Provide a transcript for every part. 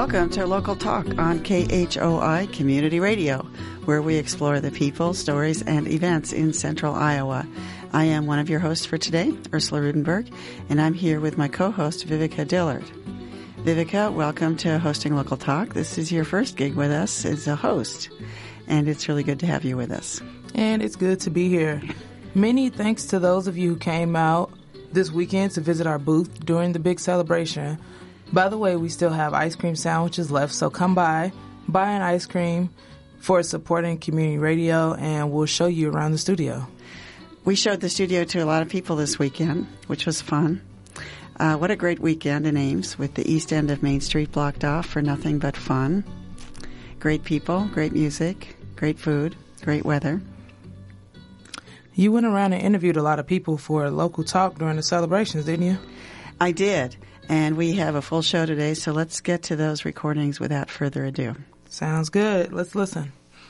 Welcome to Local Talk on KHOI Community Radio, where we explore the people, stories, and events in central Iowa. I am one of your hosts for today, Ursula Rudenberg, and I'm here with my co-host, Vivica Dillard. Vivica, welcome to hosting Local Talk. This is your first gig with us as a host, and it's really good to have you with us. And it's good to be here. Many thanks to those of you who came out this weekend to visit our booth during the big celebration. By the way, we still have ice cream sandwiches left, so come by, buy an ice cream for supporting community radio, and we'll show you around the studio. We showed the studio to a lot of people this weekend, which was fun. What a great weekend in Ames with the east end of Main Street blocked off for nothing but fun. Great people, great music, great food, great weather. You went around and interviewed a lot of people for Local Talk during the celebrations, didn't you? I did. And we have a full show today, so let's get to those recordings without further ado. Sounds good. Let's listen.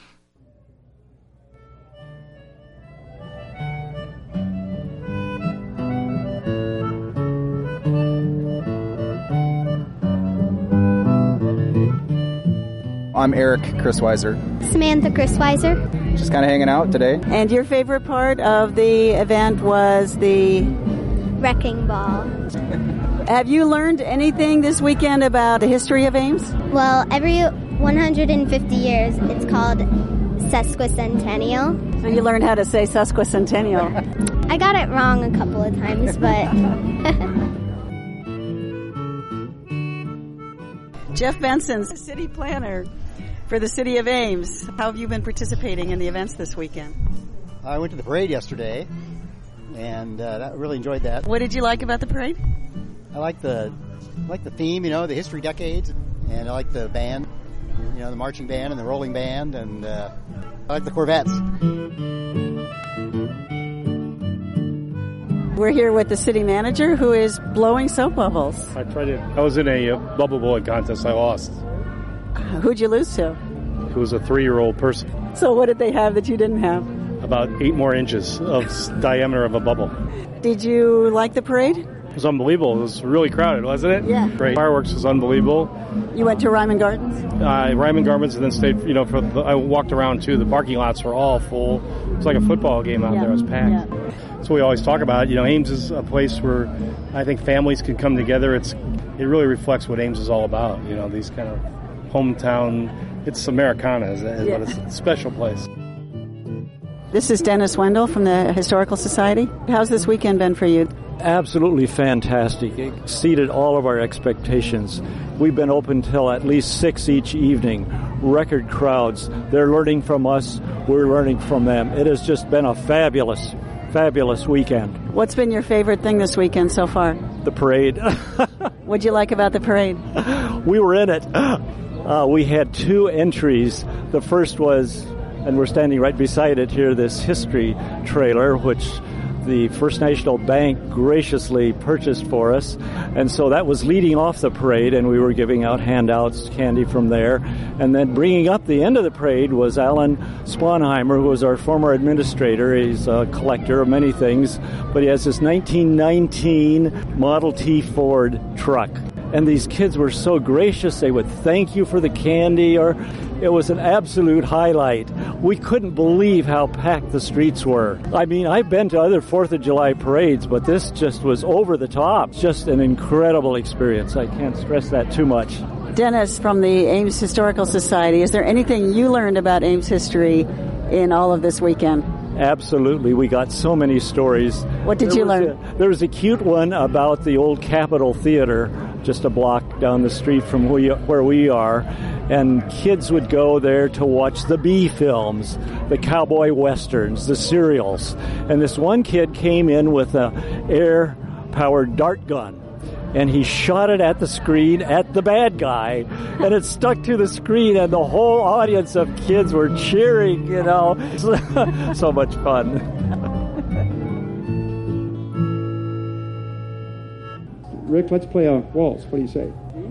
I'm Eric Chrisweiser. Samantha Chrisweiser. Just kind of hanging out today. And your favorite part of the event was the Wrecking Ball. Have you learned anything this weekend about the history of Ames? Well, every 150 years, it's called sesquicentennial. So you learned how to say sesquicentennial. I got it wrong a couple of times, but... Jeff Benson's the city planner for the city of Ames. How have you been participating in the events this weekend? I went to the parade yesterday, and I really enjoyed that. What did you like about the parade? I like the theme, the history decades, and I like the band, the marching band and the rolling band, and I like the Corvettes. We're here with the city manager who is blowing soap bubbles. I was in a bubble blowing contest. I lost. Who'd you lose to? It was a 3-year-old person. So what did they have that you didn't have? About 8 more inches of diameter of a bubble. Did you like the parade? It was unbelievable. It was really crowded, wasn't it? Yeah. Great. Fireworks was unbelievable. You went to Ryman Gardens? Ryman Gardens, and then stayed, I walked around too. The parking lots were all full. It was like a football game out there. It was packed. Yeah. So we always talk about, Ames is a place where I think families can come together. It really reflects what Ames is all about. These kind of hometown, it's Americana, but it's a special place. This is Dennis Wendell from the Historical Society. How's this weekend been for you? Absolutely fantastic. It exceeded all of our expectations. We've been open till at least 6 each evening. Record crowds. They're learning from us. We're learning from them. It has just been a fabulous weekend. What's been your favorite thing this weekend so far? The parade. What'd you like about the parade? We were in it. We had 2 entries. The first was, and we're standing right beside it here, this history trailer, which the First National Bank graciously purchased for us. And so that was leading off the parade, and we were giving out handouts, candy from there. And then bringing up the end of the parade was Alan Swanheimer, who was our former administrator. He's a collector of many things, but he has this 1919 Model T Ford truck. And these kids were so gracious. They would thank you for the candy, or it was an absolute highlight. We couldn't believe how packed the streets were. I mean, I've been to other 4th of July parades, but this just was over the top. Just an incredible experience. I can't stress that too much. Dennis from the Ames Historical Society, is there anything you learned about Ames history in all of this weekend? Absolutely. We got so many stories. What did you learn? There was a cute one about the old Capitol Theater, just a block down the street from where we are. And kids would go there to watch the B films, the cowboy westerns, the serials. And this one kid came in with an air-powered dart gun. And he shot it at the screen at the bad guy, and it stuck to the screen, and the whole audience of kids were cheering, So much fun. Rick, let's play a waltz. What do you say?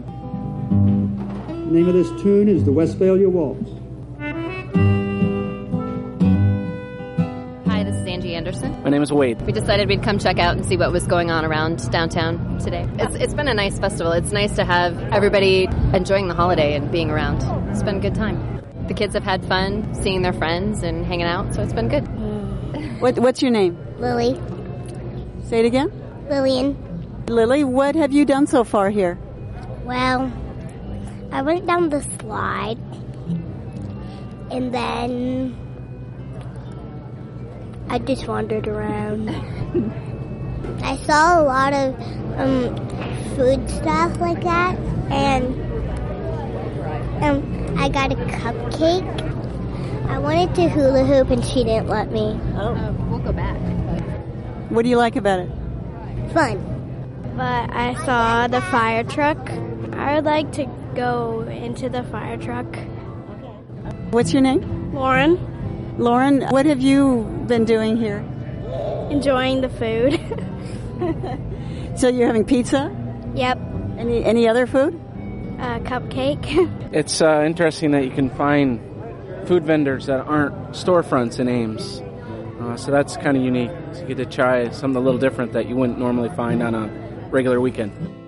The name of this tune is the Westphalia Waltz. Hi, this is Angie Anderson. Anderson. My name is Wade. We decided we'd come check out and see what was going on around downtown today. It's been a nice festival. It's nice to have everybody enjoying the holiday and being around. It's been a good time. The kids have had fun seeing their friends and hanging out, so it's been good. What's your name? Lily. Say it again. Lillian. Lily, what have you done so far here? Well, I went down the slide, and then I just wandered around. I saw a lot of food stuff like that, and I got a cupcake. I wanted to hula hoop, and she didn't let me. We'll go back. What do you like about it? Fun. But I saw the fire truck. I would like to go into the fire truck. What's your name? Lauren. Lauren, what have you been doing here? Enjoying the food. So you're having pizza? Yep. Any other food? Cupcake. It's interesting that you can find food vendors that aren't storefronts in Ames. So that's kind of unique. So you get to try something a little different that you wouldn't normally find on a regular weekend.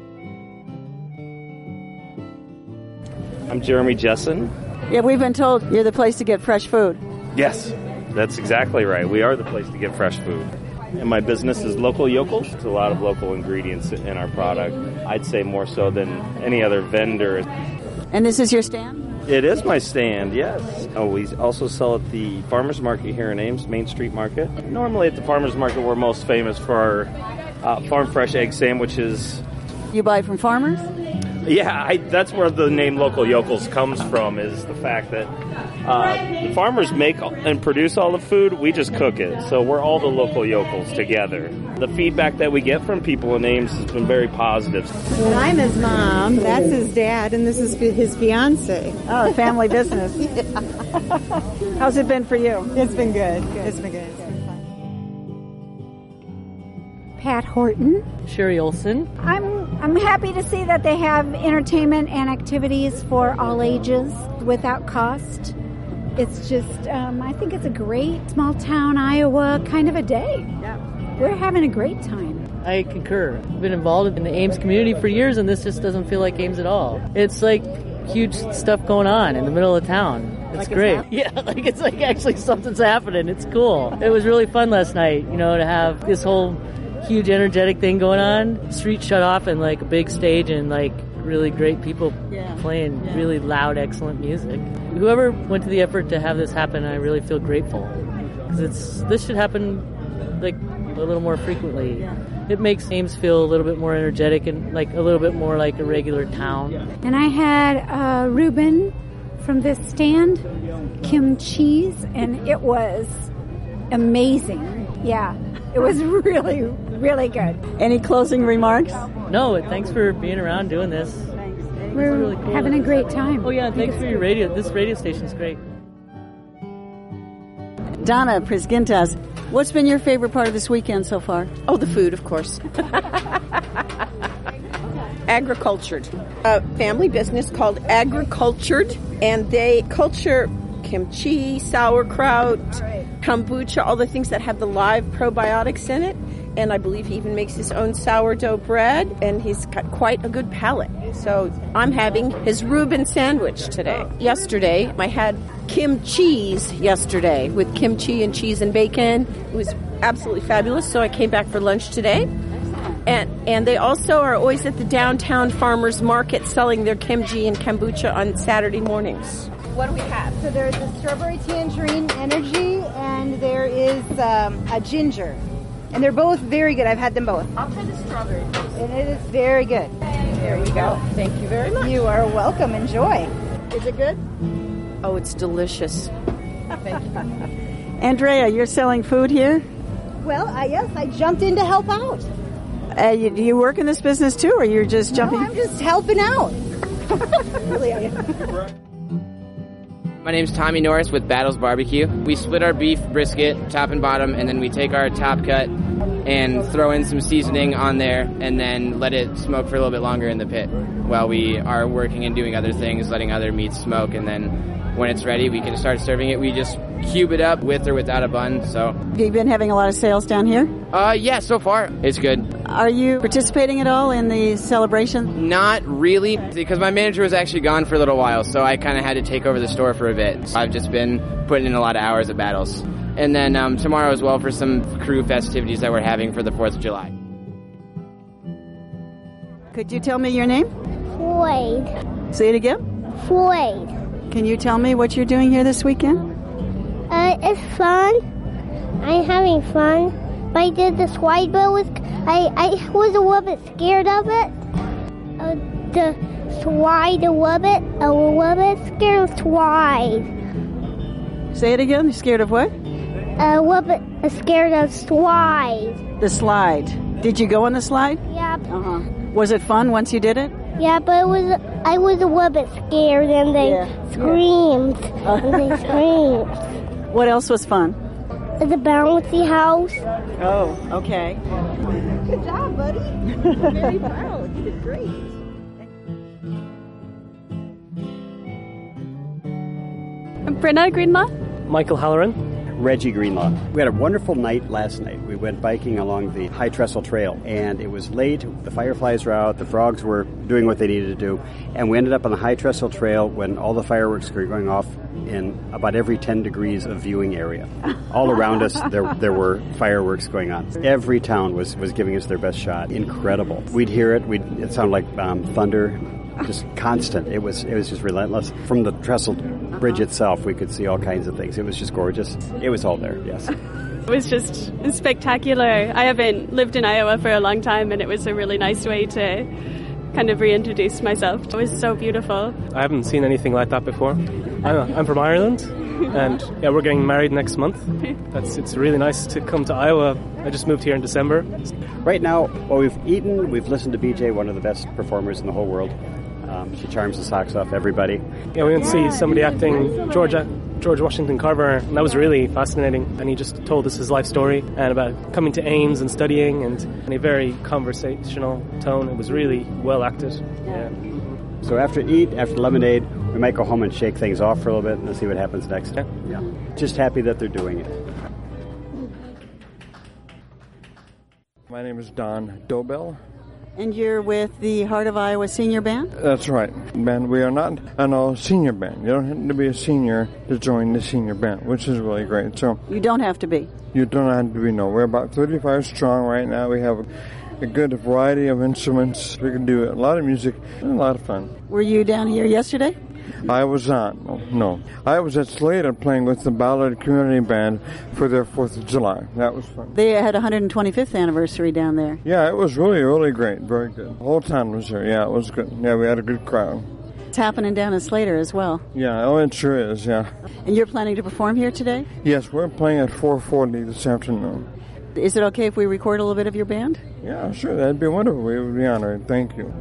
I'm Jeremy Jessen. Yeah, we've been told you're the place to get fresh food. Yes, that's exactly right. We are the place to get fresh food. And my business is Local Yokels. There's a lot of local ingredients in our product. I'd say more so than any other vendor. And this is your stand? It is my stand, yes. We also sell at the Farmers Market here in Ames, Main Street Market. Normally at the Farmers Market, we're most famous for our farm fresh egg sandwiches. You buy from farmers? Yeah, that's where the name Local Yokels comes from, is the fact that the farmers make and produce all the food, we just cook it. So we're all the local yokels together. The feedback that we get from people in Ames has been very positive. I'm his mom, that's his dad, and this is his fiance. Oh, family business. Yeah. How's it been for you? It's been good. It's been good. Pat Horton. Sherry Olson. I'm happy to see that they have entertainment and activities for all ages without cost. It's just, I think it's a great small town Iowa kind of a day. Yeah. We're having a great time. I concur. I've been involved in the Ames community for years, and this just doesn't feel like Ames at all. It's like huge stuff going on in the middle of town. It's like great. Yeah, like it's like actually something's happening. It's cool. It was really fun last night, to have this whole huge energetic thing going on. Street shut off and like a big stage and like really great people playing really loud, excellent music. Whoever went to the effort to have this happen, I really feel grateful, because this should happen like a little more frequently. Yeah. It makes Ames feel a little bit more energetic and like a little bit more like a regular town. And I had Reuben from this stand, Kim Cheese, and it was amazing. Yeah. It was really, really good. Any closing remarks? No, thanks for being around doing this. Thanks. We're really cool. Having a great time. Oh yeah, thanks for your radio. This radio station's great. Donna Prisgintas, what's been your favorite part of this weekend so far? Oh, the food, of course. Agricultured. A family business called Agricultured, and they culture kimchi, sauerkraut, kombucha, all the things that have the live probiotics in it. And I believe he even makes his own sourdough bread, and he's got quite a good palate. So I'm having his Reuben sandwich today. Yesterday, I had Kim Cheese yesterday with kimchi and cheese and bacon. It was absolutely fabulous, so I came back for lunch today. And they also are always at the downtown farmers market selling their kimchi and kombucha on Saturday mornings. What do we have? So there's a strawberry tangerine energy, and there is a ginger. And they're both very good. I've had them both. I'll try the strawberry first. And it is very good. There you go. Thank you very much. You are welcome. Enjoy. Is it good? Oh, it's delicious. Thank you. Andrea, you're selling food here? Well, yes, I jumped in to help out. Do you work in this business too, or you're just jumping? No, I'm just helping out. Really, I am. My name's Tommy Norris with Battles Barbecue. We split our beef brisket, top and bottom, and then we take our top cut and throw in some seasoning on there and then let it smoke for a little bit longer in the pit while we are working and doing other things, letting other meats smoke, and then when it's ready, we can start serving it. We just cube it up with or without a bun. So, have you been having a lot of sales down here? Yeah, so far it's good. Are you participating at all in the celebration? Not really, because my manager was actually gone for a little while, so I kind of had to take over the store for a bit. So I've just been putting in a lot of hours at Battles. And then tomorrow as well for some crew festivities that we're having for the 4th of July. Could you tell me your name? Floyd. Say it again. Floyd. Can you tell me what you're doing here this weekend? It's fun. I'm having fun. But I did the slide, but I was a little bit scared of it. The slide a little bit scared of slide. Say it again. You're scared of what? A little bit scared of slide. The slide. Did you go on the slide? Yep. Was it fun once you did it? Yeah, but I was a little bit scared, and they screamed. And they screamed. What else was fun? The bouncy house. Oh, okay. Good job, buddy. Very proud. You did great. Brenna Greenlaw. Michael Halloran. Reggie Greenlaw. We had a wonderful night last night. We went biking along the High Trestle Trail, and it was late. The fireflies were out. The frogs were doing what they needed to do, and we ended up on the High Trestle Trail when all the fireworks were going off in about every 10 degrees of viewing area. All around us, there were fireworks going on. Every town was giving us their best shot. Incredible. We'd hear it. It sounded like thunder. Just constant. It was just relentless. From the Trestle Bridge itself, we could see all kinds of things. It was just gorgeous. It was all there, yes. It was just spectacular. I haven't lived in Iowa for a long time, and it was a really nice way to kind of reintroduce myself. It was so beautiful. I haven't seen anything like that before. I'm from Ireland, and yeah, we're getting married next month. It's really nice to come to Iowa. I just moved here in December. Right now, while we've eaten, we've listened to BJ, one of the best performers in the whole world. She charms the socks off everybody. Yeah, we went to see somebody acting George Washington Carver, and that was really fascinating. And he just told us his life story and about coming to Ames and studying, and in a very conversational tone. It was really well acted. Yeah. So after lemonade, we might go home and shake things off for a little bit and see what happens next. Yeah. Just happy that they're doing it. My name is Don Dobell. And you're with the Heart of Iowa Senior Band? That's right. Band. We are not an all-senior band. You don't have to be a senior to join the senior band, which is really great. So you don't have to be? You don't have to be, no. We're about 35 strong right now. We have a good variety of instruments. We can do a lot of music and a lot of fun. Were you down here yesterday? I was not. No. I was at Slater playing with the Ballard Community Band for their 4th of July. That was fun. They had a 125th anniversary down there. Yeah, it was really, really great. Very good. The whole town was there. Yeah, it was good. Yeah, we had a good crowd. It's happening down at Slater as well. Yeah, oh, it sure is, yeah. And you're planning to perform here today? Yes, we're playing at 4:40 this afternoon. Is it okay if we record a little bit of your band? Yeah, sure. That'd be wonderful. We would be honored. Thank you.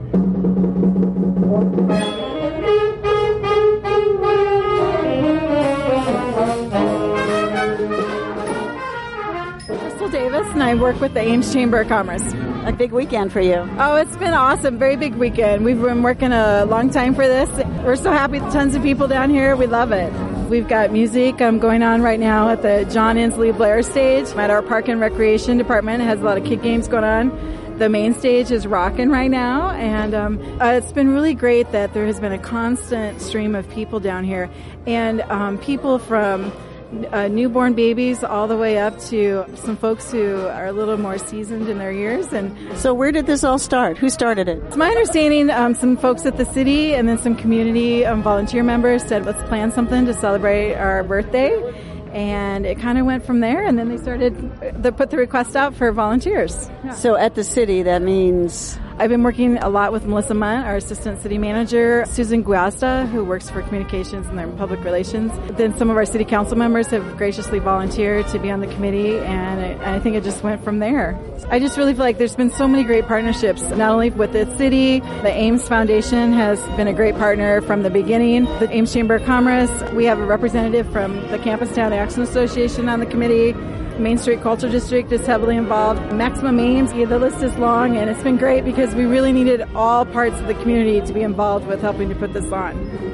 Davis, and I work with the Ames Chamber of Commerce. A big weekend for you. Oh, it's been awesome. Very big weekend. We've been working a long time for this. We're so happy. Tons of people down here. We love it. We've got music going on right now at the John Inslee Blair stage. At our Park and Recreation Department, it has a lot of kid games going on. The main stage is rocking right now, and it's been really great that there has been a constant stream of people down here, and people from newborn babies all the way up to some folks who are a little more seasoned in their years. And so where did this all start? Who started it? It's my understanding some folks at the city and then some community volunteer members said, let's plan something to celebrate our birthday. And it kind of went from there, and then they put the request out for volunteers. Yeah. So at the city, that means... I've been working a lot with Melissa Munt, our assistant city manager, Susan Guasta, who works for communications and public relations. Then some of our city council members have graciously volunteered to be on the committee, and I think it just went from there. I just really feel like there's been so many great partnerships, not only with the city. The Ames Foundation has been a great partner from the beginning. The Ames Chamber of Commerce, we have a representative from the Campus Town Action Association on the committee. Main Street Culture District is heavily involved. Maximum Ames, the list is long, and it's been great because we really needed all parts of the community to be involved with helping to put this on.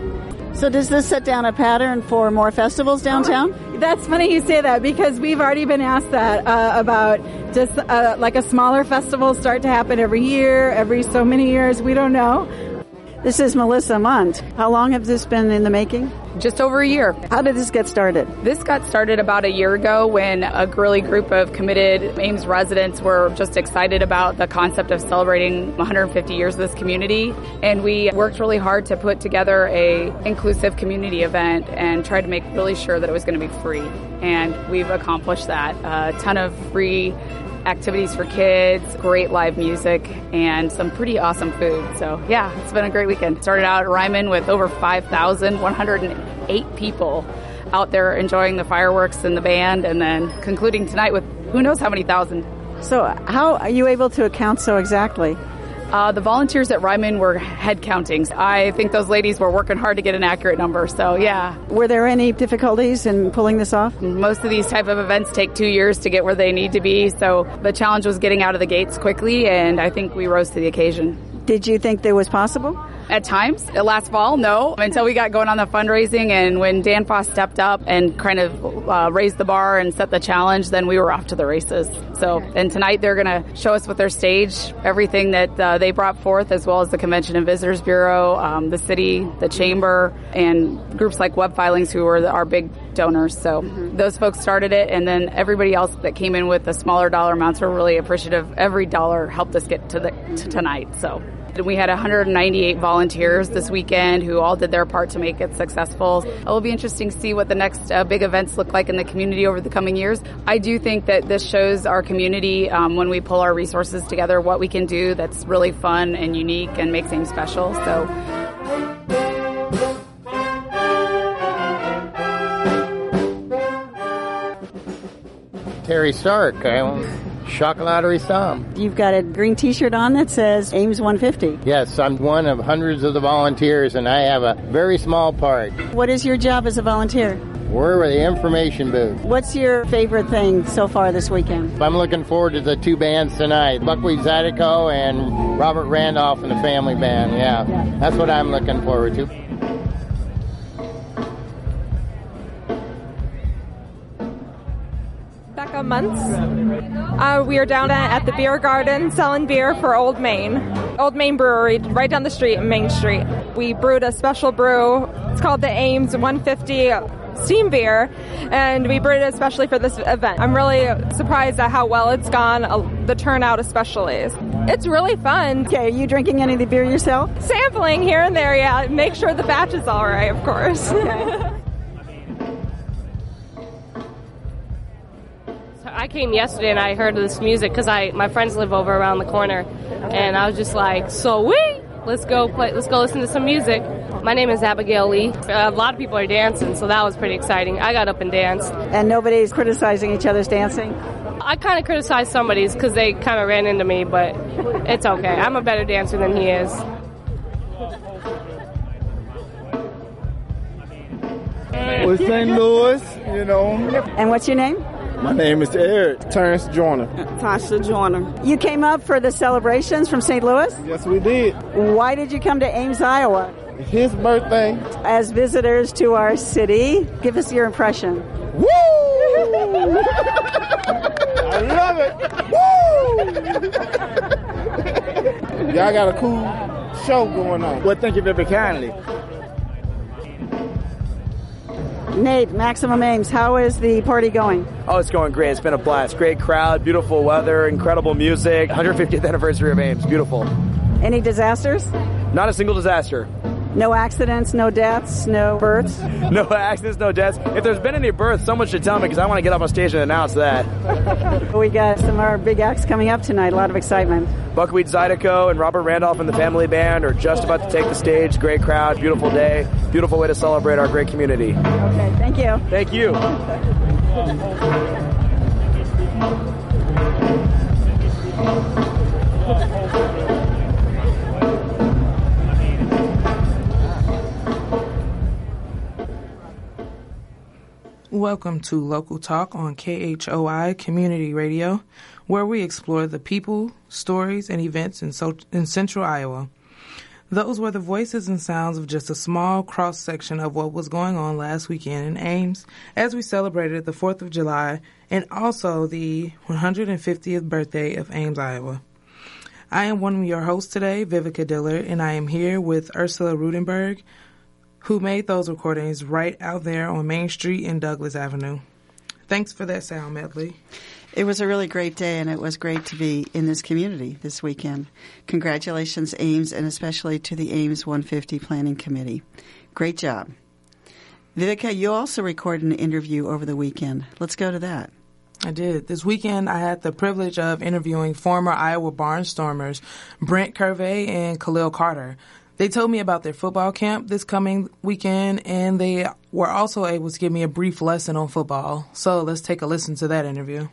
So does this set down a pattern for more festivals downtown? That's funny you say that because we've already been asked that about just like a smaller festival start to happen every year, every so many years. We don't know. This is Melissa Munt. How long has this been in the making? Just over a year. How did this get started? This got started about a year ago when a really group of committed Ames residents were just excited about the concept of celebrating 150 years of this community. And we worked really hard to put together a inclusive community event and tried to make really sure that it was going to be free. And we've accomplished that. A ton of free activities for kids, great live music, and some pretty awesome food. So yeah, it's been a great weekend. Started out at Ryman with over 5,108 people out there enjoying the fireworks and the band, and then concluding tonight with who knows how many thousand. So how are you able to account so exactly? The volunteers at Ryman were head counting. I think those ladies were working hard to get an accurate number, so yeah. Were there any difficulties in pulling this off? Most of these type of events take 2 years to get where they need to be, so the challenge was getting out of the gates quickly, and I think we rose to the occasion. Did you think that was possible? At times. Last fall, no. Until we got going on the fundraising, and when Dan Foss stepped up and kind of raised the bar and set the challenge, then we were off to the races. So, and tonight they're going to show us with their stage everything that they brought forth, as well as the Convention and Visitors Bureau, the city, the chamber, and groups like Web Filings, who were our big donors. So those folks started it, and then everybody else that came in with the smaller dollar amounts were really appreciative. Every dollar helped us get to tonight. So we had 198 volunteers this weekend who all did their part to make it successful. It will be interesting to see what the next big events look like in the community over the coming years. I do think that this shows our community, when we pull our resources together, what we can do that's really fun and unique and makes Ames special. So. Terry Stark. I own Chocolaterie Sam. You've got a green T-shirt on that says Ames 150. Yes, I'm one of hundreds of the volunteers, and I have a very small part. What is your job as a volunteer? We're the information booth. What's your favorite thing so far this weekend? I'm looking forward to the two bands tonight, Buckwheat Zydeco and Robert Randolph and the Family Band. Yeah, that's what I'm looking forward to. Becca Muntz. We are down at the beer garden selling beer for Old Main. Old Main Brewery, right down the street in Main Street. We brewed a special brew. It's called the Ames 150 Steam Beer, and we brewed it especially for this event. I'm really surprised at how well it's gone, the turnout especially. It's really fun. Okay, are you drinking any of the beer yourself? Sampling here and there, yeah. Make sure the batch is all right, of course. Okay. I came yesterday and I heard this music because my friends live over around the corner, and I was just like, sweet, let's go listen to some music. My name is Abigail Lee. A lot of people are dancing, so that was pretty exciting. I got up and danced. And nobody's criticizing each other's dancing? I kind of criticized somebody's because they kind of ran into me, but it's okay. I'm a better dancer than he is. Well, St. Louis, you know. And what's your name? My name is Eric Terrence Joyner. Tasha Joyner. You came up for the celebrations from St. Louis? Yes, we did. Why did you come to Ames, Iowa? His birthday. As visitors to our city, give us your impression. Woo! I love it. Woo! Y'all got a cool show going on. Well, thank you very kindly. Nate, Maximum Ames, how is the party going? Oh, it's going great. It's been a blast. Great crowd, beautiful weather, incredible music. 150th anniversary of Ames. Beautiful. Any disasters? Not a single disaster. No accidents, no deaths, no births? No accidents, no deaths. If there's been any births, someone should tell me because I want to get up on stage and announce that. We got some of our big acts coming up tonight. A lot of excitement. Buckwheat Zydeco and Robert Randolph and the Family Band are just about to take the stage. Great crowd, beautiful day, beautiful way to celebrate our great community. Okay, thank you. Thank you. Welcome to Local Talk on KHOI Community Radio, where we explore the people, stories, and events in Central Iowa. Those were the voices and sounds of just a small cross-section of what was going on last weekend in Ames as we celebrated the 4th of July and also the 150th birthday of Ames, Iowa. I am one of your hosts today, Vivica Dillard, and I am here with Ursula Rudenberg, who made those recordings right out there on Main Street and Douglas Avenue. Thanks for that sound medley. It was a really great day, and it was great to be in this community this weekend. Congratulations, Ames, and especially to the Ames 150 Planning Committee. Great job. Vivica, you also recorded an interview over the weekend. Let's go to that. I did. This weekend, I had the privilege of interviewing former Iowa Barnstormers Brent Curvey and Khalil Carter. They told me about their football camp this coming weekend, and they were also able to give me a brief lesson on football. So let's take a listen to that interview.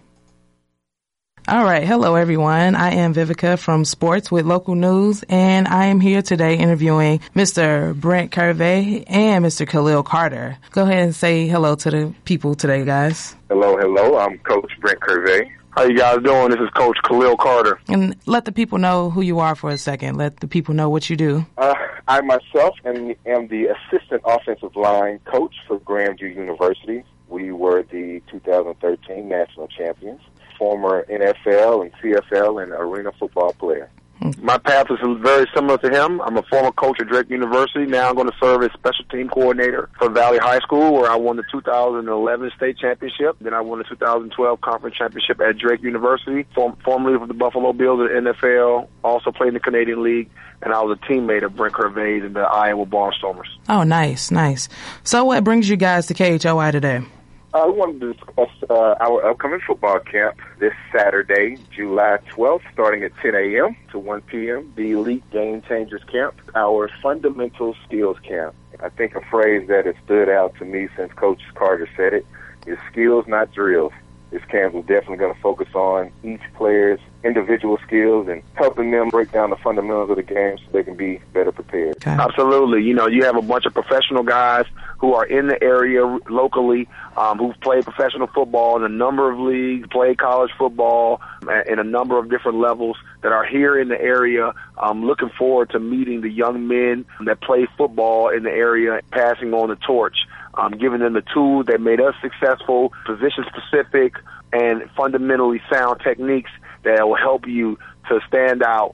All right. Hello, everyone. I am Vivica from Sports with Local News, and I am here today interviewing Mr. Brent Curvey and Mr. Khalil Carter. Go ahead and say hello to the people today, guys. Hello. I'm Coach Brent Curvey. How you guys doing? This is Coach Khalil Carter. And let the people know who you are for a second. Let the people know what you do. I myself am the assistant offensive line coach for Grandview University. We were the 2013 national champions. Former NFL and CFL and arena football player. My path is very similar to him. I'm a former coach at Drake University. Now I'm going to serve as special team coordinator for Valley High School, where I won the 2011 state championship. Then I won the 2012 conference championship at Drake University, formerly with the Buffalo Bills at NFL, also played in the Canadian League, and I was a teammate of Brent Curvey and the Iowa Barnstormers. Oh, nice. So what brings you guys to KHOI today? We wanted to discuss our upcoming football camp this Saturday, July 12th, starting at 10 a.m. to 1 p.m., the Elite Game Changers Camp, our Fundamental Skills Camp. I think a phrase that has stood out to me since Coach Carter said it is skills, not drills. This camp is definitely going to focus on each player's individual skills and helping them break down the fundamentals of the game so they can be better prepared. Okay. Absolutely. You have a bunch of professional guys who are in the area locally who've played professional football in a number of leagues, played college football in a number of different levels that are here in the area. Looking forward to meeting the young men that play football in the area, passing on the torch. Giving them the tools that made us successful, position-specific, and fundamentally sound techniques that will help you to stand out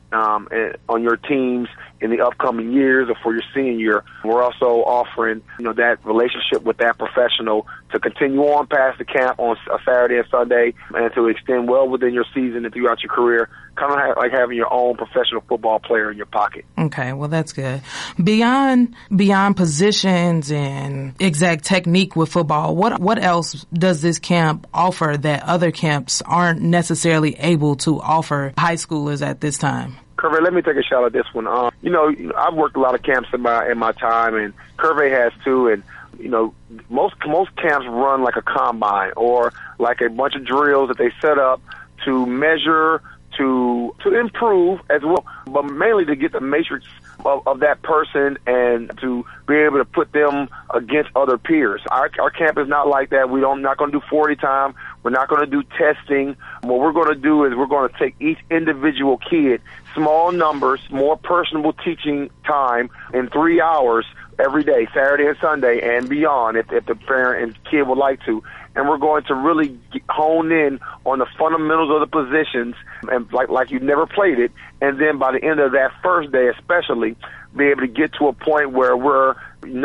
on your teams in the upcoming years or for your senior year. We're also offering, that relationship with that professional to continue on past the camp on a Saturday and Sunday and to extend well within your season and throughout your career, kind of like having your own professional football player in your pocket. Okay, well, that's good. Beyond positions and exact technique with football, what else does this camp offer that other camps aren't necessarily able to offer high schoolers at this time? Curvey, let me take a shot at this one. I've worked a lot of camps in my time, and Curvey has too. And most camps run like a combine or like a bunch of drills that they set up to measure, to improve as well, but mainly to get the matrix of that person and to be able to put them against other peers. Our camp is not like that. We're not going to do 40 time. We're not going to do testing. What we're going to do is we're going to take each individual kid, small numbers, more personable teaching time in 3 hours every day, Saturday and Sunday and beyond, if the parent and kid would like to. And we're going to really hone in on the fundamentals of the positions, and like you've never played it. And then by the end of that first day, especially, be able to get to a point where we're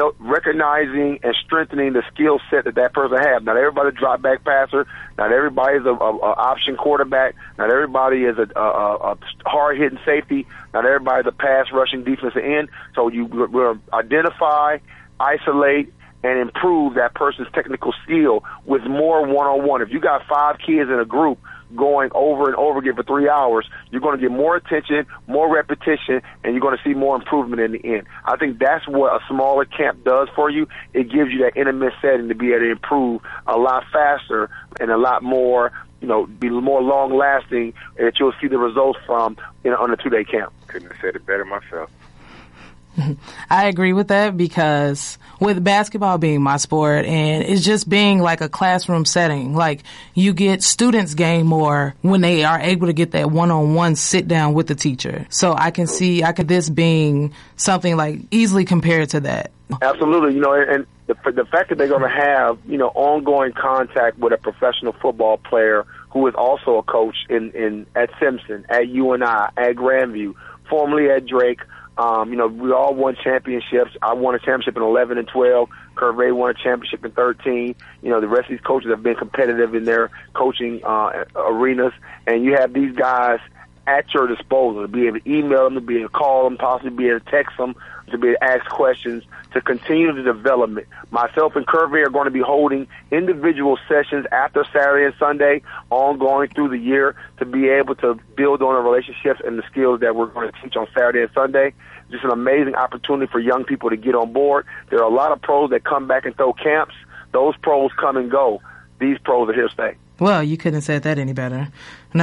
recognizing and strengthening the skill set that person has. Not everybody's a drop back passer. Not everybody's a option quarterback. Not everybody is a hard hitting safety. Not everybody's a pass rushing defensive end. So you will identify, isolate, and improve that person's technical skill with more one-on-one. If you got 5 kids in a group going over and over again for 3 hours, you're going to get more attention, more repetition, and you're going to see more improvement in the end. I think that's what a smaller camp does for you. It gives you that intimate setting to be able to improve a lot faster and a lot more, be more long-lasting, that you'll see the results from on a 2-day camp. Couldn't have said it better myself. I agree with that because with basketball being my sport and it's just being like a classroom setting, like you get students gain more when they are able to get that one-on-one sit down with the teacher. So I can see this being something like easily compared to that. Absolutely. And the fact that they're going to have, ongoing contact with a professional football player who is also a coach at Simpson, at UNI, at Grandview, formerly at Drake. We all won championships. I won a championship in 11 and 12. Curve won a championship in 13. The rest of these coaches have been competitive in their coaching arenas. And you have these guys at your disposal to be able to email them, to be able to call them, possibly be able to text them, to be able to ask questions, to continue the development. Myself and Curve are going to be holding individual sessions after Saturday and Sunday, ongoing through the year, to be able to build on the relationships and the skills that we're going to teach on Saturday and Sunday. Just an amazing opportunity for young people to get on board. There are a lot of pros that come back and throw camps. Those pros come and go. These pros are here to stay. Well, you couldn't have said that any better. Now,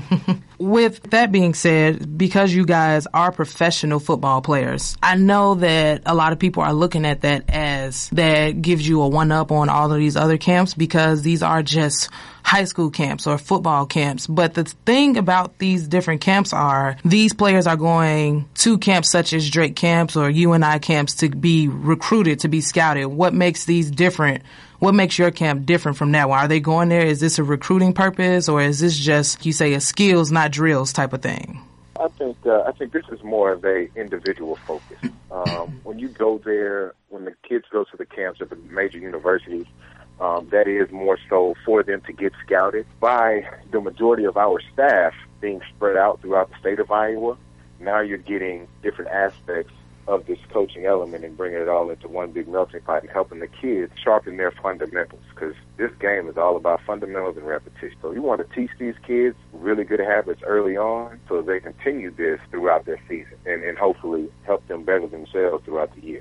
with that being said, because you guys are professional football players, I know that a lot of people are looking at that as that gives you a one-up on all of these other camps because these are just high school camps or football camps. But the thing about these different camps are these players are going to camps such as Drake camps or UNI camps to be recruited, to be scouted. What makes these different? What makes your camp different from that one? Are they going there? Is this a recruiting purpose or is this just, you say, a skills, not drills type of thing? I think this is more of a individual focus. When you go there, when the kids go to the camps at the major universities, that is more so for them to get scouted by the majority of our staff being spread out throughout the state of Iowa. Now you're getting different aspects of this coaching element and bringing it all into one big melting pot and helping the kids sharpen their fundamentals, because this game is all about fundamentals and repetition. So you want to teach these kids really good habits early on so they continue this throughout their season and hopefully help them better themselves throughout the year.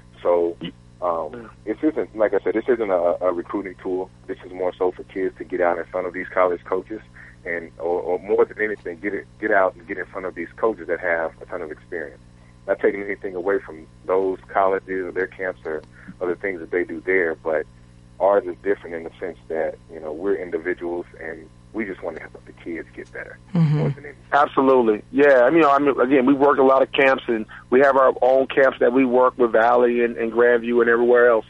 So this isn't, like I said, this isn't a recruiting tool. This is more so for kids to get out in front of these college coaches and, or more than anything, get out and get in front of these coaches that have a ton of experience. Not taking anything away from those colleges or their camps or other things that they do there, but ours is different in the sense that, we're individuals and we just want to help the kids get better. More than anything. Absolutely. Yeah. Again, we work a lot of camps and we have our own camps that we work with Valley and Grandview and everywhere else.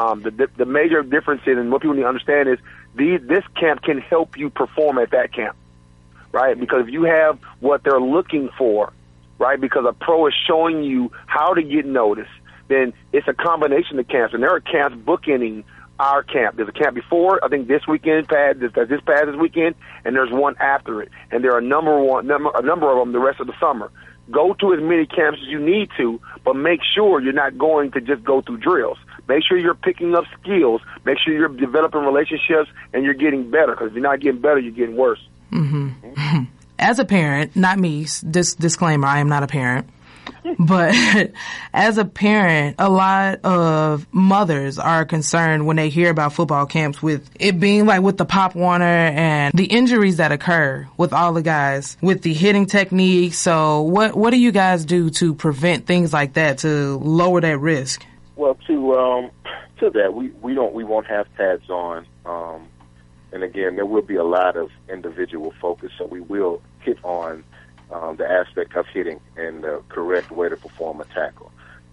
The major difference in what people need to understand is this camp can help you perform at that camp, right? Because if you have what they're looking for, right, because a pro is showing you how to get noticed, then it's a combination of camps. And there are camps bookending our camp. There's a camp before, I think this weekend, this past this weekend, and there's one after it. And there are a number of them the rest of the summer. Go to as many camps as you need to, but make sure you're not going to just go through drills. Make sure you're picking up skills. Make sure you're developing relationships and you're getting better, because if you're not getting better, you're getting worse. As a parent, not me, disclaimer, I am not a parent, but as a parent, a lot of mothers are concerned when they hear about football camps with it being like with the Pop Warner and the injuries that occur with all the guys, with the hitting technique. So what do you guys do to prevent things like that, to lower that risk? Well, to that, we won't have pads on. And again, there will be a lot of individual focus, so we will hit on the aspect of hitting and the correct way to perform a tackle.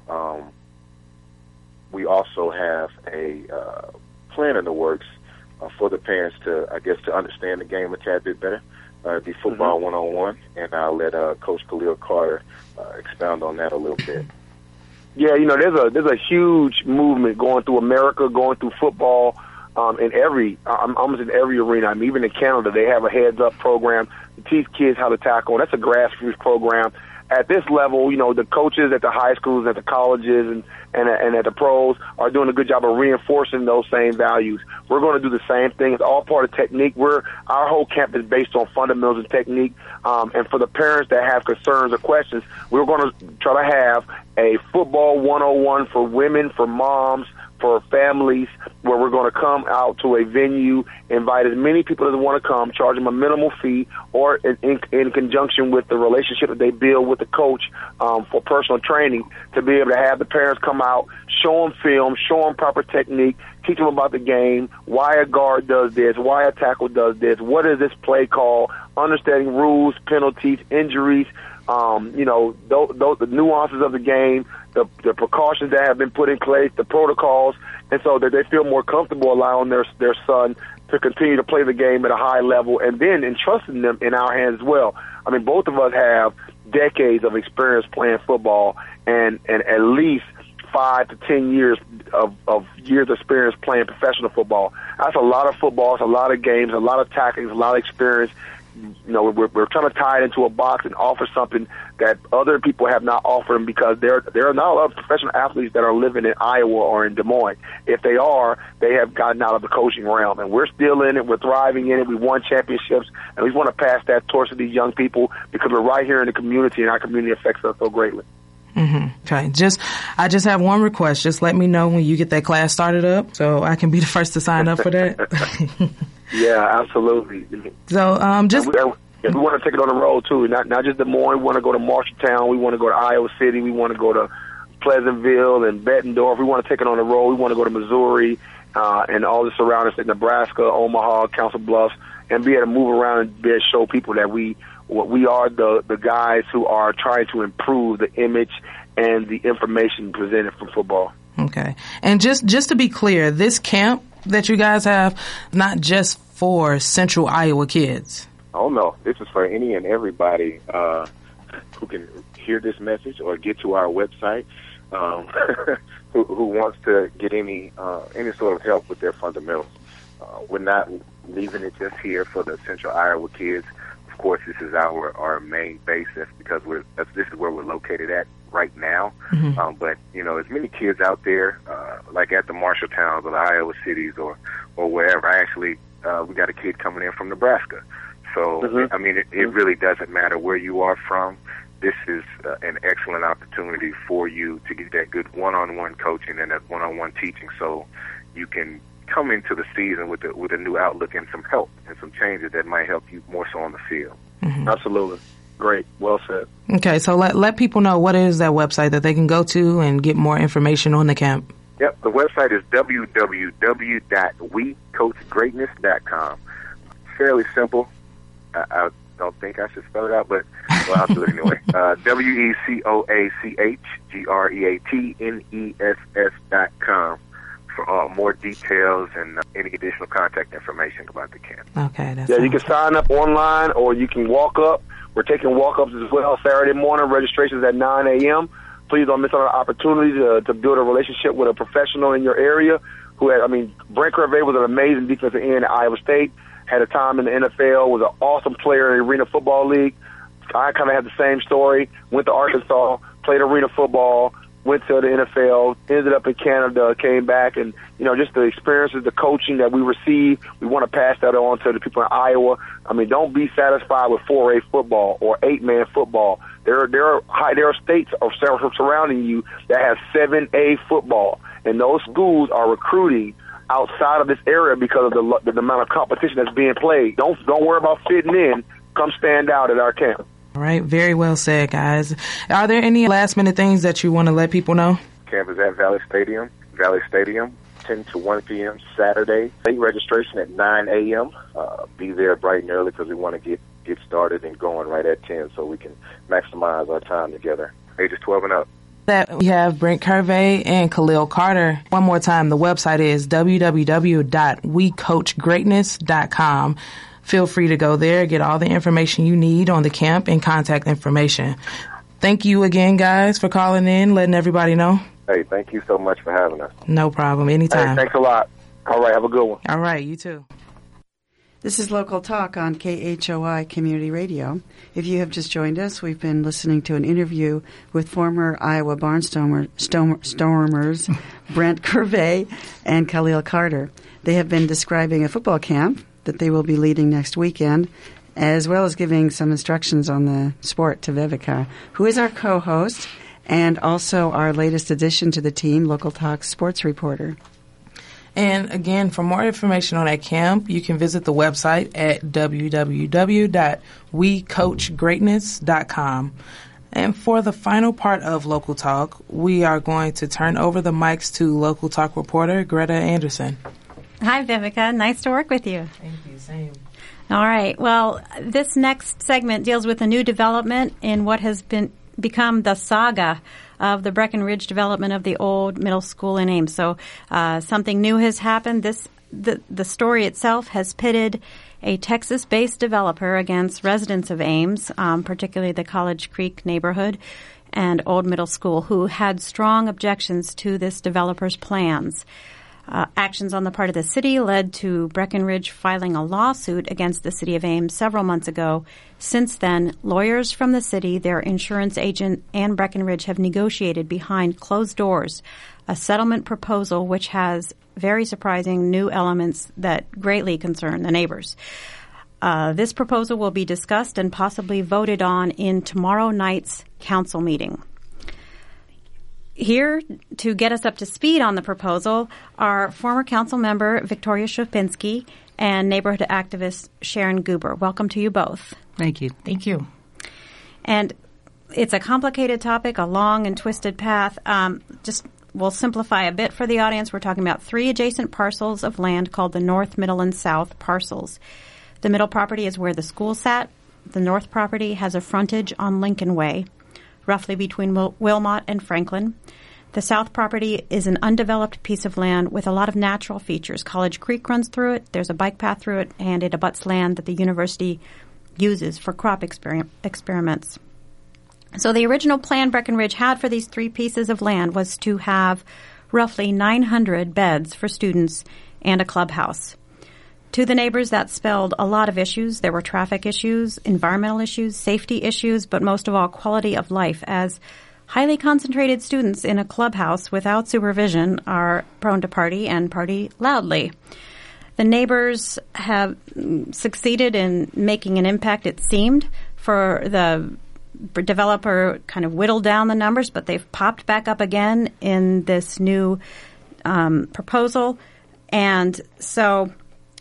We also have a plan in the works for the parents to understand the game a tad bit better, the football 101, and I'll let Coach Khalil Carter expound on that a little bit. Yeah, there's a huge movement going through America, going through football. Almost in every arena. Even in Canada, they have a heads-up program to teach kids how to tackle. And that's a grassroots program. At this level, the coaches at the high schools, at the colleges, and at the pros are doing a good job of reinforcing those same values. We're going to do the same thing. It's all part of technique. Our whole camp is based on fundamentals and technique. And for the parents that have concerns or questions, we're going to try to have a football 101 for women, for moms, for families where we're going to come out to a venue, invite as many people as want to come, charge them a minimal fee, or in conjunction with the relationship that they build with the coach for personal training, to be able to have the parents come out, show them film, show them proper technique, teach them about the game, why a guard does this, why a tackle does this, what is this play called, understanding rules, penalties, injuries, the nuances of the game, the precautions that have been put in place, the protocols, and so that they feel more comfortable allowing their son to continue to play the game at a high level, and then entrusting them in our hands as well. I mean, both of us have decades of experience playing football and at least 5 to 10 years of experience playing professional football. That's a lot of footballs, a lot of games, a lot of tactics, a lot of experience. We're trying to tie it into a box and offer something that other people have not offered them, because there are not a lot of professional athletes that are living in Iowa or in Des Moines. If they are, they have gotten out of the coaching realm, and we're still in it. We're thriving in it. We won championships, and we want to pass that torch to these young people, because we're right here in the community, and our community affects us so greatly. Mm-hmm. Okay. I just have one request. Just let me know when you get that class started up, so I can be the first to sign up for that. Yeah, absolutely. So, we want to take it on the road too. Not just Des Moines. We want to go to Marshalltown. We want to go to Iowa City. We want to go to Pleasantville and Bettendorf. We want to take it on the road. We want to go to Missouri and all the surrounding states, Nebraska, Omaha, Council Bluffs, and be able to move around and be able to show people that we are the guys who are trying to improve the image and the information presented from football. Okay. And just to be clear, this camp that you guys have, not just for Central Iowa kids. Oh, no. This is for any and everybody who can hear this message or get to our website, who wants to get any sort of help with their fundamentals. We're not leaving it just here for the Central Iowa kids. Of course, this is our main basis, because this is where we're located at right now. Mm-hmm. But as many kids out there, like at the Marshalltowns or the Iowa Cities or wherever. Actually, we got a kid coming in from Nebraska. So, mm-hmm. I mean, it really doesn't matter where you are from. This is an excellent opportunity for you to get that good one-on-one coaching and that one-on-one teaching, so you can come into the season with a new outlook and some help and some changes that might help you more so on the field. Mm-hmm. Absolutely. Great. Well said. Okay, so let people know, what is that website that they can go to and get more information on the camp? Yep, the website is www.wecoachgreatness.com. Fairly simple. I don't think I should spell it out, but I'll do it anyway. WeCoachGreatness.com for more details and any additional contact information about the camp. Okay, you can sign up online or you can walk up. We're taking walk-ups as well Saturday morning. Registration's at 9 a.m. Please don't miss out on the opportunity to build a relationship with a professional in your area. Brent Curvey was an amazing defensive end at Iowa State. Had a time in the NFL, was an awesome player in the Arena Football League. I kind of had the same story. Went to Arkansas, played arena football, went to the NFL, ended up in Canada, came back, and just the experiences, the coaching that we received, we want to pass that on to the people in Iowa. Don't be satisfied with 4A football or 8-man football. There are states surrounding you that have 7A football, and those schools are recruiting outside of this area because of the amount of competition that's being played. Don't worry about fitting in. Come stand out at our camp. All right. Very well said, guys. Are there any last-minute things that you want to let people know? Camp is at Valley Stadium, 10 to 1 p.m. Saturday. Late registration at 9 a.m. Be there bright and early because we want to get started and going right at 10 so we can maximize our time together. Ages 12 and up. That we have Brent Curvey and Khalil Carter. One more time, the website is www.wecoachgreatness.com. Feel free to go there, get all the information you need on the camp and contact information. Thank you again, guys, for calling in, letting everybody know. Hey, thank you so much for having us. No problem. Anytime. Hey, thanks a lot. All right, have a good one. All right, you too. This is Local Talk on KHOI Community Radio. If you have just joined us, we've been listening to an interview with former Iowa Barnstormers Brent Curvey and Khalil Carter. They have been describing a football camp that they will be leading next weekend, as well as giving some instructions on the sport to Vivica, who is our co-host. and also our latest addition to the team, Local Talk sports reporter. And again, for more information on that camp, you can visit the website at www.wecoachgreatness.com. And for the final part of Local Talk, we are going to turn over the mics to Local Talk reporter Greta Anderson. Hi, Vivica. Nice to work with you. Thank you. Same. All right. Well, this next segment deals with a new development in what has become the saga of the Breckenridge development of the old middle school in Ames. So something new has happened. The story itself has pitted a Texas-based developer against residents of Ames, particularly the College Creek neighborhood and Old Middle School, who had strong objections to this developer's plans. Actions on the part of the city led to Breckenridge filing a lawsuit against the city of Ames several months ago. Since then, lawyers from the city, their insurance agent, and Breckenridge have negotiated behind closed doors a settlement proposal which has very surprising new elements that greatly concern the neighbors. This proposal will be discussed and possibly voted on in tomorrow night's council meeting. Here to get us up to speed on the proposal are former council member Victoria Shopinski and neighborhood activist Sharon Goober. Welcome to you both. Thank you. Thank you. And it's a complicated topic, a long and twisted path. We'll simplify a bit for the audience. We're talking about 3 adjacent parcels of land called the North, Middle, and South parcels. The middle property is where the school sat. The north property has a frontage on Lincoln Way, roughly between Wilmot and Franklin. The south property is an undeveloped piece of land with a lot of natural features. College Creek runs through it, there's a bike path through it, and it abuts land that the university uses for crop experiments. So the original plan Breckenridge had for these 3 pieces of land was to have roughly 900 beds for students and a clubhouse. To the neighbors, that spelled a lot of issues. There were traffic issues, environmental issues, safety issues, but most of all, quality of life, as highly concentrated students in a clubhouse without supervision are prone to party and party loudly. The neighbors have succeeded in making an impact, it seemed, for the developer kind of whittled down the numbers, but they've popped back up again in this new proposal. And so,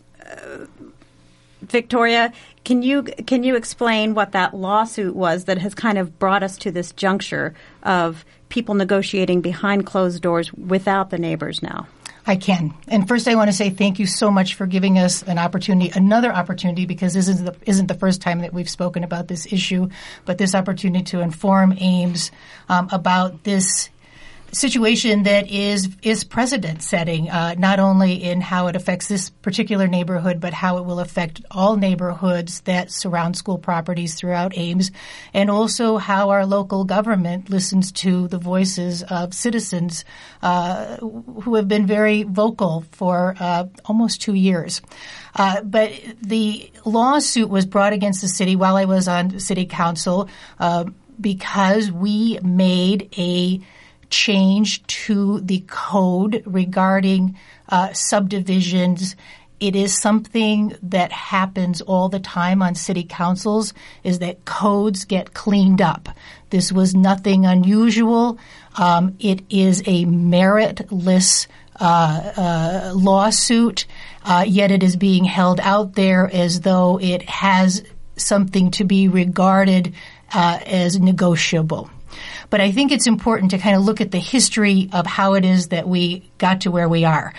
Victoria, can you explain what that lawsuit was that has kind of brought us to this juncture of people negotiating behind closed doors without the neighbors now? I can. And first I want to say thank you so much for giving us another opportunity, because this isn't the first time that we've spoken about this issue, but this opportunity to inform Ames about this situation that is precedent setting, not only in how it affects this particular neighborhood, but how it will affect all neighborhoods that surround school properties throughout Ames, and also how our local government listens to the voices of citizens who have been very vocal for almost 2 years. But the lawsuit was brought against the city while I was on city council because we made a change to the code regarding subdivisions. It is something that happens all the time on city councils, is that codes get cleaned up. This was nothing unusual. It is a meritless lawsuit, yet it is being held out there as though it has something to be regarded as negotiable. But I think it's important to kind of look at the history of how it is that we got to where we are.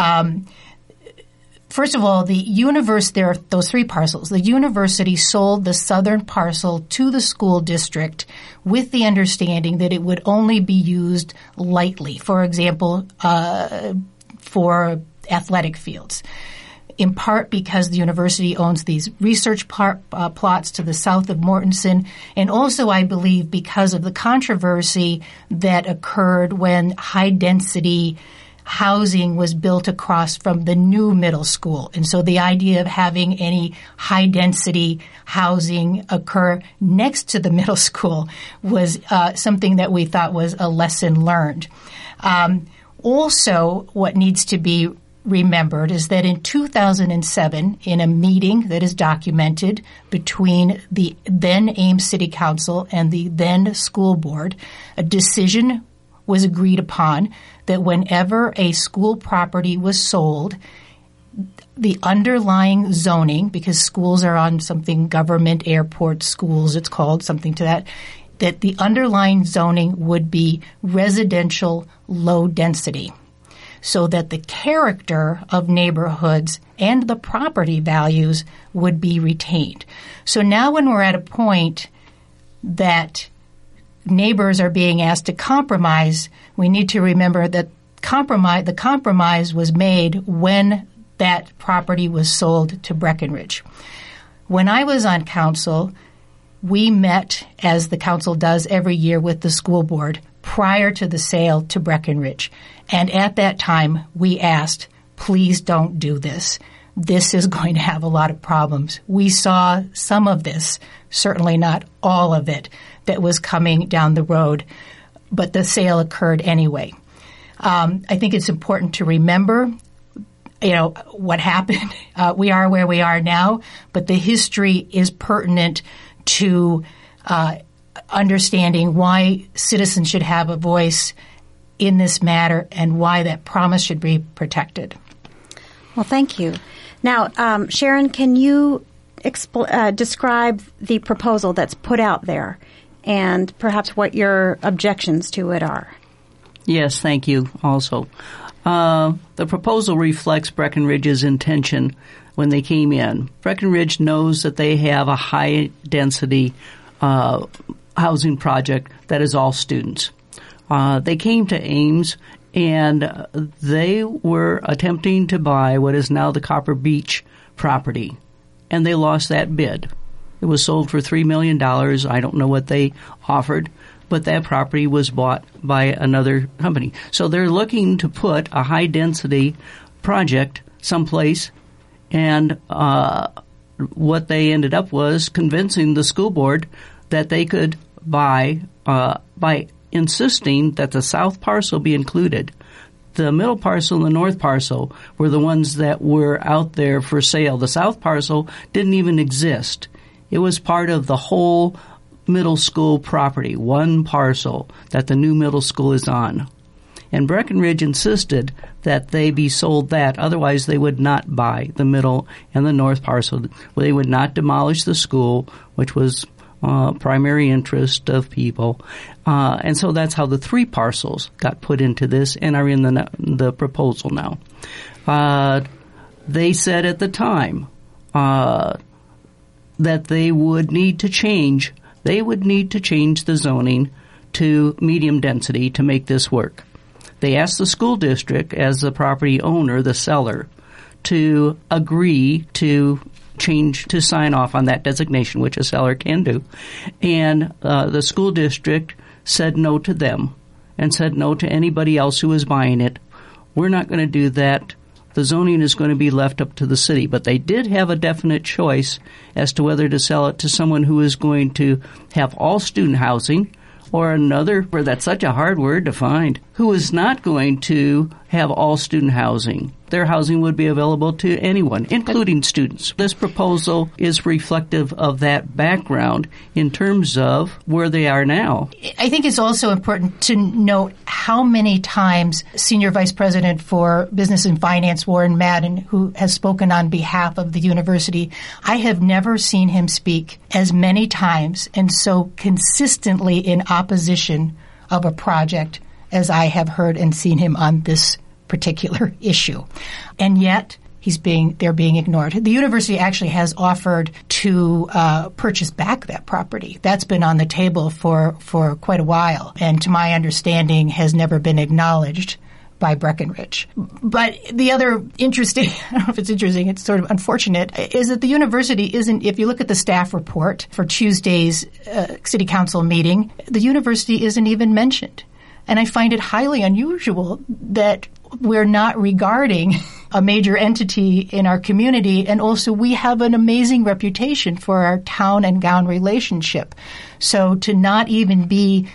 First of all, there are those 3 parcels. The university sold the southern parcel to the school district with the understanding that it would only be used lightly, for example, for athletic fields. In part because the university owns these research plots to the south of Mortensen, and also, I believe, because of the controversy that occurred when high-density housing was built across from the new middle school. And so the idea of having any high-density housing occur next to the middle school was something that we thought was a lesson learned. Also, what needs to be remembered is that in 2007, in a meeting that is documented between the then Ames City Council and the then school board, a decision was agreed upon that whenever a school property was sold, the underlying zoning, because schools are on something government, airport, schools, it's called something to that the underlying zoning would be residential low density, so that the character of neighborhoods and the property values would be retained. So now when we're at a point that neighbors are being asked to compromise, we need to remember that the compromise was made when that property was sold to Breckenridge. When I was on council, we met, as the council does every year, with the school board prior to the sale to Breckenridge. And at that time, we asked, please don't do this. This is going to have a lot of problems. We saw some of this, certainly not all of it, that was coming down the road, but the sale occurred anyway. I think it's important to remember what happened. We are where we are now, but the history is pertinent to understanding why citizens should have a voice in this matter and why that promise should be protected. Well, thank you. Now, Sharon, can you describe the proposal that's put out there and perhaps what your objections to it are? Yes, thank you also. The proposal reflects Breckenridge's intention when they came in. Breckenridge knows that they have a high-density housing project that is all students. They came to Ames, and they were attempting to buy what is now the Copper Beach property, and they lost that bid. It was sold for $3 million. I don't know what they offered, but that property was bought by another company. So they're looking to put a high-density project someplace, and what they ended up was convincing the school board that they could buy by insisting that the south parcel be included. The middle parcel and the north parcel were the ones that were out there for sale. The south parcel didn't even exist. It was part of the whole middle school property, one parcel that the new middle school is on. And Breckenridge insisted that they be sold that, otherwise they would not buy the middle and the north parcel. They would not demolish the school, which was primary interest of people. And so that's how the three parcels got put into this and are in the proposal now. They said at the time that they would need to change the zoning to medium density to make this work. They asked the school district, as the property owner, the seller, to agree to change, to sign off on that designation, which a seller can do. And the school district said no to them and said no to anybody else who was buying it. We're not going to do that. The zoning is going to be left up to the city. But they did have a definite choice as to whether to sell it to someone who is going to have all student housing, or another, where that's such a hard word to find, who is not going to have all student housing. Their housing would be available to anyone, including students. This proposal is reflective of that background in terms of where they are now. I think it's also important to note how many times Senior Vice President for Business and Finance, Warren Madden, who has spoken on behalf of the university, I have never seen him speak as many times and so consistently in opposition of a project as I have heard and seen him on this particular issue. And yet they're being ignored. The university actually has offered to purchase back that property. That's been on the table for quite a while, and to my understanding has never been acknowledged by Breckenridge. But the other interesting, I don't know if it's interesting, it's sort of unfortunate, is that the university isn't, if you look at the staff report for Tuesday's city council meeting, the university isn't even mentioned. And I find it highly unusual that we're not regarding a major entity in our community, and also we have an amazing reputation for our town and gown relationship. So to not even be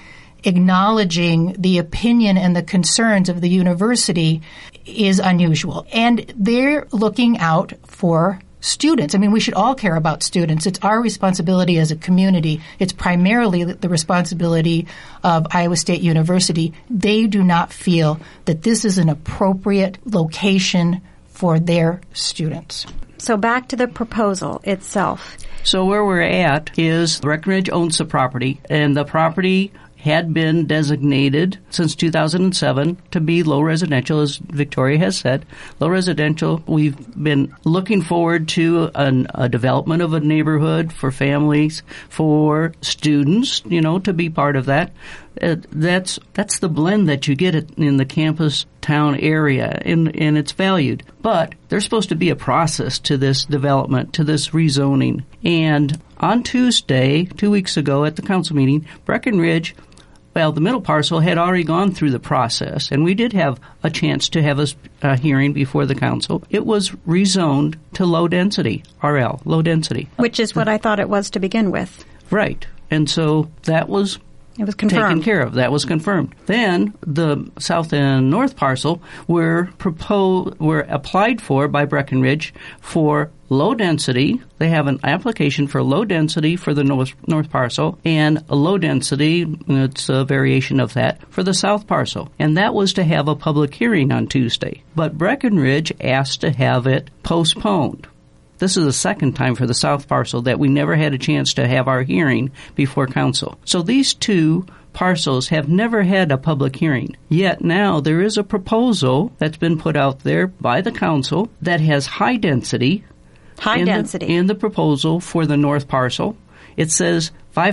acknowledging the opinion and the concerns of the university is unusual. And they're looking out for students. I mean, we should all care about students. It's our responsibility as a community. It's primarily the responsibility of Iowa State University. They do not feel that this is an appropriate location for their students. So back to the proposal itself. So where we're at is Breckenridge owns the property, and the property had been designated since 2007 to be low residential, as Victoria has said. Low residential, we've been looking forward to a development of a neighborhood for families, for students, to be part of that. That's the blend that you get in the campus town area, and it's valued. But there's supposed to be a process to this development, to this rezoning. And on Tuesday, 2 weeks ago at the council meeting, Breckenridge, the middle parcel had already gone through the process, and we did have a chance to have a hearing before the council. It was rezoned to low density, RL, low density. Which is what I thought it was to begin with. Right. And so that was confirmed. Taken care of. That was confirmed. Then the south and north parcel were applied for by Breckenridge for low density. They have an application for low density for the north parcel, and a low density, it's a variation of that, for the south parcel. And that was to have a public hearing on Tuesday. But Breckenridge asked to have it postponed. This is the second time for the south parcel that we never had a chance to have our hearing before council. So these two parcels have never had a public hearing. Yet now there is a proposal that's been put out there by the council that has high density. In the proposal for the north parcel. It says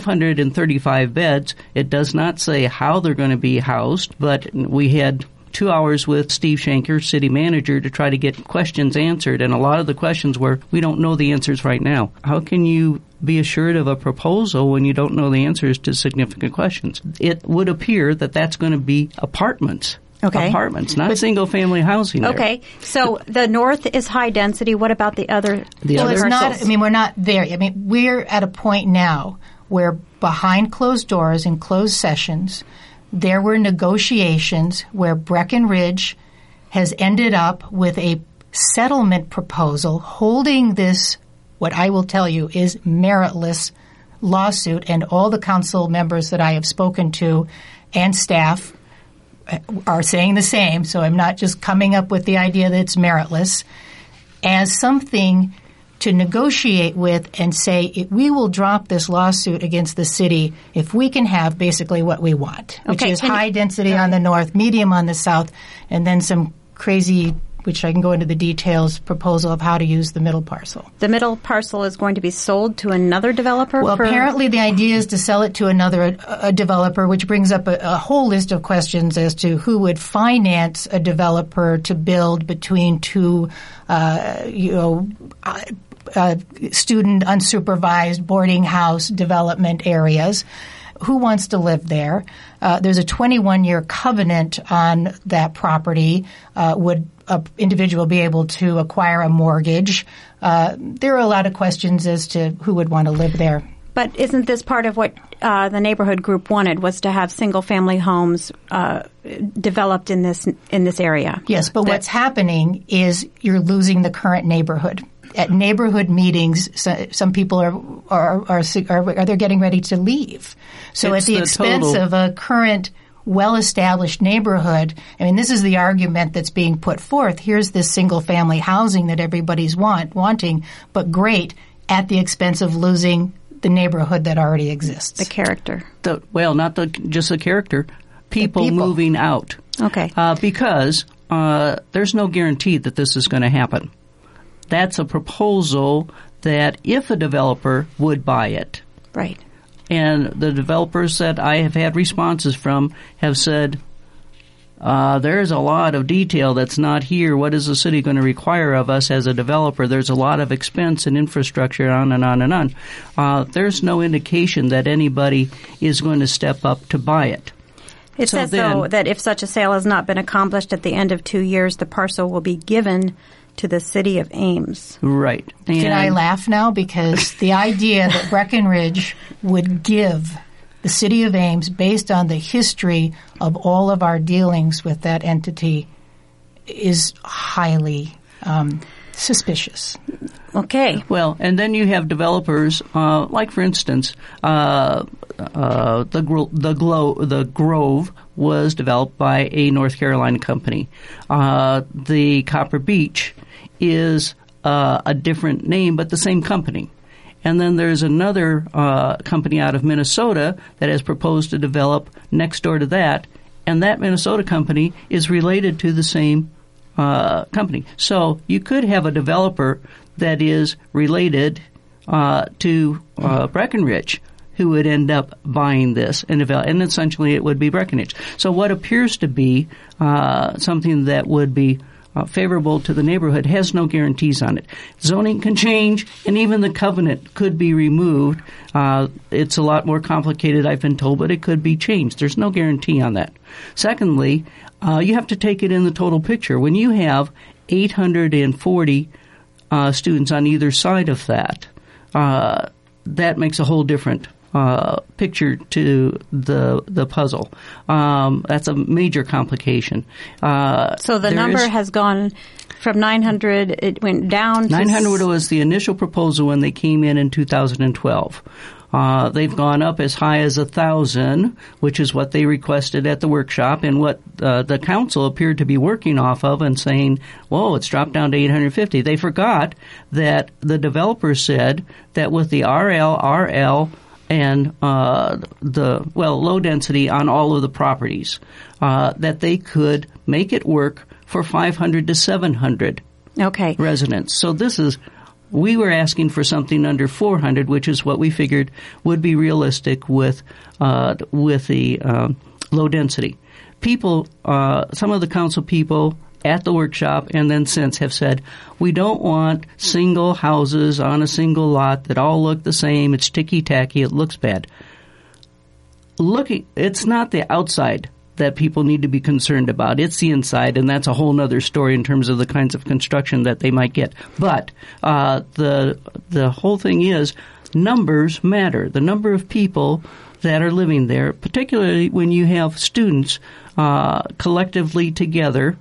535 beds. It does not say how they're going to be housed, but we had 2 hours with Steve Shanker, city manager, to try to get questions answered, and a lot of the questions were, we don't know the answers right now. How can you be assured of a proposal when you don't know the answers to significant questions? It would appear that that's going to be apartments. Okay. Apartments, not single-family housing there. Okay. So the north is high density. What about the other? It's not. I mean, we're not there. I mean, we're at a point now where behind closed doors in closed sessions, there were negotiations where Breckenridge has ended up with a settlement proposal holding this, what I will tell you, is meritless lawsuit, and all the council members that I have spoken to and staff are saying the same, so I'm not just coming up with the idea that it's meritless, as something to negotiate with and say, we will drop this lawsuit against the city if we can have basically what we want, which is high density on the north, medium on the south, and then some crazy, which I can go into the details, proposal of how to use the middle parcel. The middle parcel is going to be sold to another developer? Well, apparently the idea is to sell it to another developer, which brings up a whole list of questions as to who would finance a developer to build between two, student unsupervised boarding house development areas. Who wants to live there? There's a 21-year covenant on that property. Would an individual be able to acquire a mortgage? There are a lot of questions as to who would want to live there. But isn't this part of what the neighborhood group wanted, was to have single-family homes developed in this area? Yes, but what's happening is you're losing the current neighborhood. At neighborhood meetings, some people are they're getting ready to leave. So at the expense of a current well-established neighborhood, I mean, this is the argument that's being put forth. Here's this single-family housing that everybody's wanting, but great, at the expense of losing the neighborhood that already exists. The character. Not just the character. People moving out. Okay. Because there's no guarantee that this is going to happen. That's a proposal that if a developer would buy it. Right. And the developers that I have had responses from have said, there's a lot of detail that's not here. What is the city going to require of us as a developer? There's a lot of expense and infrastructure, on and on and on. There's no indication that anybody is going to step up to buy it. It says, though, that if such a sale has not been accomplished at the end of 2 years, the parcel will be given to the city of Ames. Right. Can I laugh now? Because the idea that Breckenridge would give the city of Ames, based on the history of all of our dealings with that entity, is highly suspicious. Okay. Well, and then you have developers, like for instance, the Grove was developed by a North Carolina company. The Copper Beach is a different name, but the same company. And then there's another company out of Minnesota that has proposed to develop next door to that, and that Minnesota company is related to the same company. So you could have a developer that is related to Breckenridge who would end up buying this and essentially it would be Breckenridge. So what appears to be something that would be favorable to the neighborhood has no guarantees on it. Zoning can change, and even the covenant could be removed. It's a lot more complicated, I've been told, but it could be changed. There's no guarantee on that. Secondly, you have to take it in the total picture. When you have 840 students on either side of that, that makes a whole different picture to the puzzle. That's a major complication. So the number has gone from 900, it went down to 900 was the initial proposal when they came in 2012. They've gone up as high as 1,000, which is what they requested at the workshop, and what the council appeared to be working off of and saying, whoa, it's dropped down to 850. They forgot that the developer said that with the RL, and low density on all of the properties, that they could make it work for 500 to 700 residents. So we were asking for something under 400, which is what we figured would be realistic with the low density. People, some of the council people at the workshop and then since have said, we don't want single houses on a single lot that all look the same. It's ticky-tacky. It looks bad. It's not the outside that people need to be concerned about. It's the inside, and that's a whole other story in terms of the kinds of construction that they might get. But the whole thing is numbers matter. The number of people that are living there, particularly when you have students collectively together,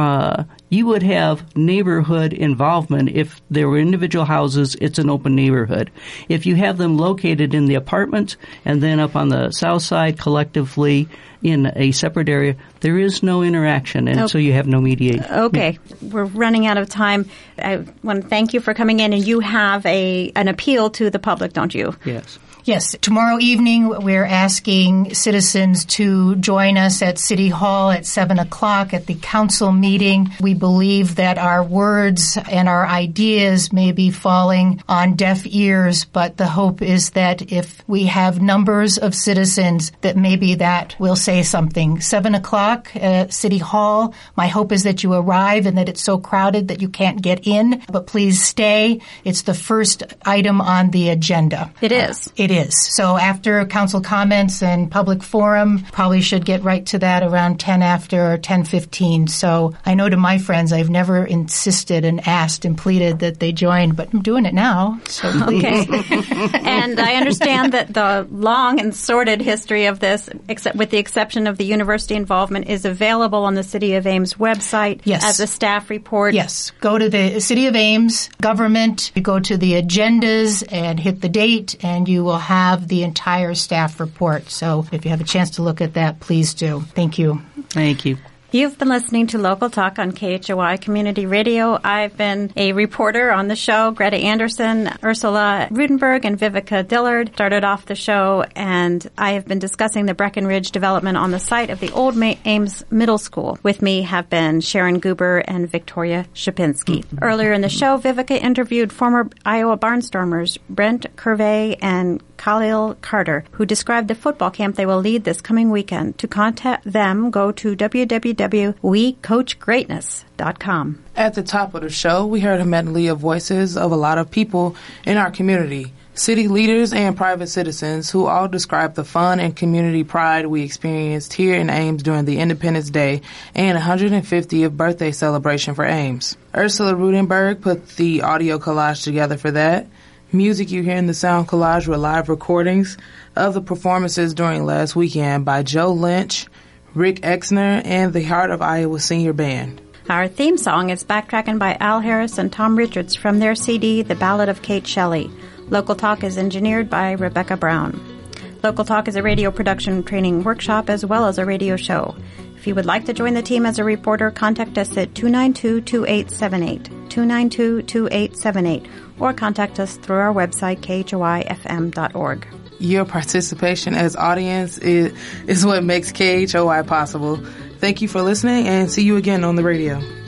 you would have neighborhood involvement. If there were individual houses, it's an open neighborhood. If you have them located in the apartments and then up on the south side collectively in a separate area, there is no interaction, and so you have no mediation. Okay. We're running out of time. I want to thank you for coming in, and you have an appeal to the public, don't you? Yes. Yes. Tomorrow evening, we're asking citizens to join us at City Hall at 7 o'clock at the council meeting. We believe that our words and our ideas may be falling on deaf ears, but the hope is that if we have numbers of citizens, that maybe that will say something. 7 o'clock at City Hall. My hope is that you arrive and that it's so crowded that you can't get in, but please stay. It's the first item on the agenda. It is. It is. So after council comments and public forum, probably should get right to that around 10 after or 10:15. So I know to my friends, I've never insisted and asked and pleaded that they join, but I'm doing it now. So please. Okay. And I understand that the long and sordid history of this, except with the exception of the university involvement, is available on the City of Ames website as a staff report. Yes. Go to the City of Ames government, you go to the agendas and hit the date, and you will have the entire staff report. So if you have a chance to look at that, please do. Thank you. Thank you. You've been listening to Local Talk on KHOI Community Radio. I've been a reporter on the show. Greta Anderson, Ursula Rudenberg, and Vivica Dillard started off the show, and I have been discussing the Breckenridge development on the site of the old Ames Middle School. With me have been Sharon Goober and Victoria Shapinski. Earlier in the show, Vivica interviewed former Iowa Barnstormers Brent Curvey and Khalil Carter, who described the football camp they will lead this coming weekend. To contact them, go to www.wecoachgreatness.com. At the top of the show, we heard a medley of voices of a lot of people in our community, city leaders and private citizens, who all described the fun and community pride we experienced here in Ames during the Independence Day and 150th birthday celebration for Ames. Ursula Rudenberg put the audio collage together for that. Music you hear in the sound collage were live recordings of the performances during last weekend by Joe Lynch, Rick Exner, and the Heart of Iowa Senior Band. Our theme song is Backtracking by Al Harris and Tom Richards from their CD, The Ballad of Kate Shelley. Local Talk is engineered by Rebecca Brown. Local Talk is a radio production training workshop as well as a radio show. If you would like to join the team as a reporter, contact us at 292-2878, 292-2878, or contact us through our website, khoifm.org. Your participation as audience is what makes KHOI possible. Thank you for listening, and see you again on the radio.